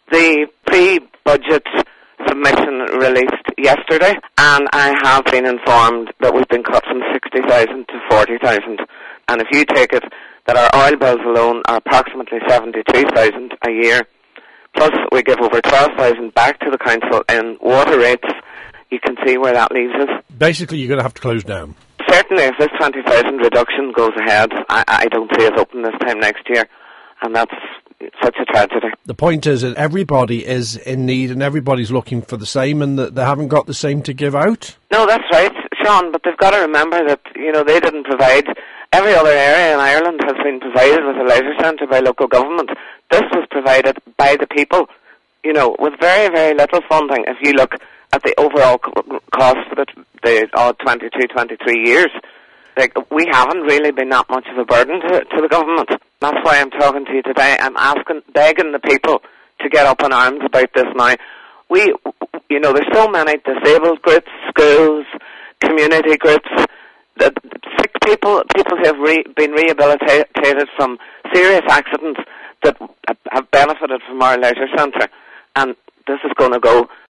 The pre-budget submission released yesterday, and I have been informed that we've been cut from 60,000 to 40,000. And if you take it that our oil bills alone are approximately 72,000 a year, plus we give over 12,000 back to the council in water rates, you can see where that leaves us. Basically, you're going to have to close down. Certainly, if this 20,000 reduction goes ahead, I don't see us open this time next year, and that's such a tragedy. The point is that everybody is in need and everybody's looking for the same, and that they haven't got the same to give out. No, that's right, Sean, but they've got to remember that, they didn't provide. Every other area in Ireland has been provided with a leisure centre by local government. This was provided by the people, with very, very little funding. If you look at the overall cost for the 22, 23 years, we haven't really been that much of a burden to the government. That's why I'm talking to you today. I'm begging the people to get up in arms about this now. There's so many disabled groups, schools, community groups, sick people who have been rehabilitated from serious accidents that have benefited from our leisure centre. And this is going to go